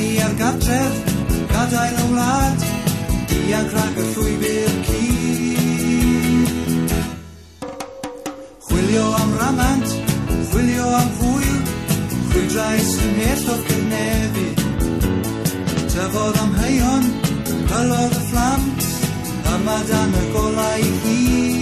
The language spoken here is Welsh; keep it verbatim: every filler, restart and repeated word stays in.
Sgwennu ar gartref, gadael y wlad, dianc rhag y llwybr cyd. Chwilio am ramant, chwilio am hwyl, chwydrais yn hell o'r gyrnefu. Tyfodd am heion, cylodd y fflam, yma dan y golau hyd.